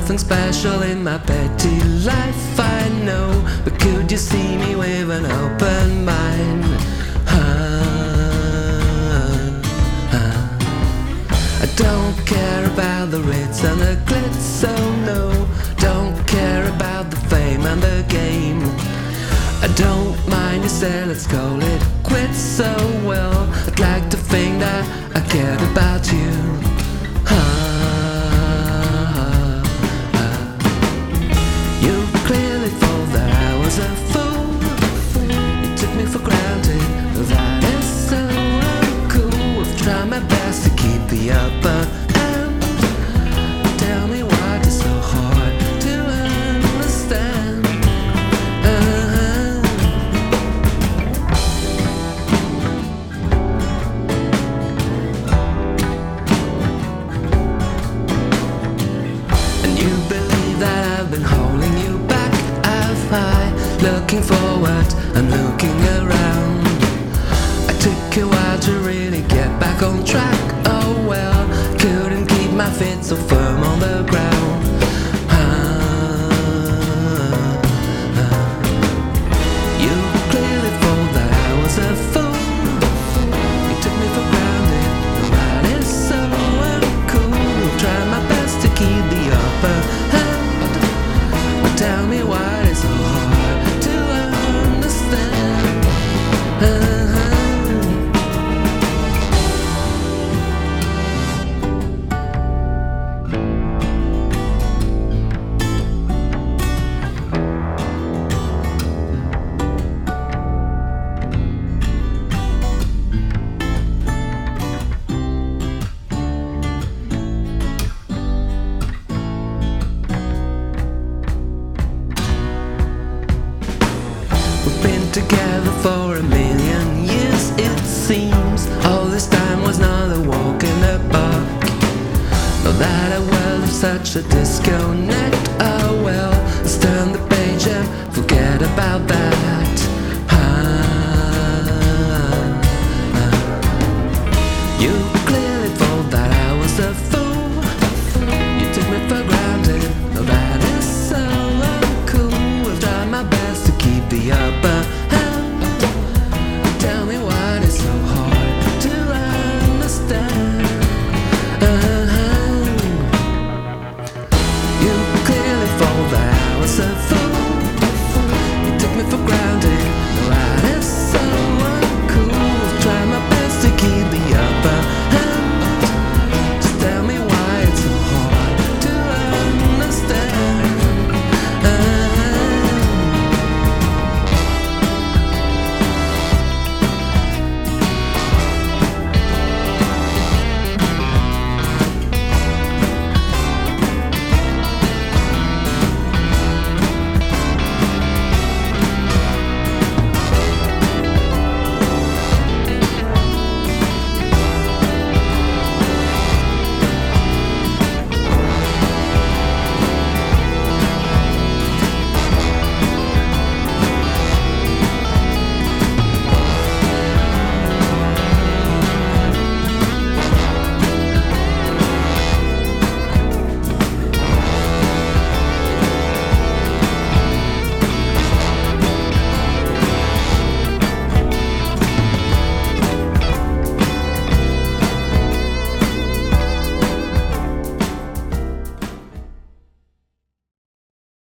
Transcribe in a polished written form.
nothing special in my petty life, I know. But could you see me with an open mind? I don't care about the ritz and the glitz, so no. Don't care about the fame and the game. I don't mind you say let's call it quits, so well. I'd like to think that I cared about you. You clearly thought that I was a fool. You took me for granted, but that is so uncool. I've tried my best to keep the upper hand. Tell me why it's so hard to understand. And you believe that I've been holding you back. I've high, looking forward, I'm looking around. I took a while to really get back on track. Oh well, couldn't keep my feet so firm on the ground. You clearly thought that I was a fool. You took me for granted, but that is so uncool. Try my best to keep the upper hand, but tell me why it's so hard to understand. We've been together for a million years, it seems. All this time was not a walk in the park. Not that a world of such a disconnect. Oh well, let's turn the page and forget about that.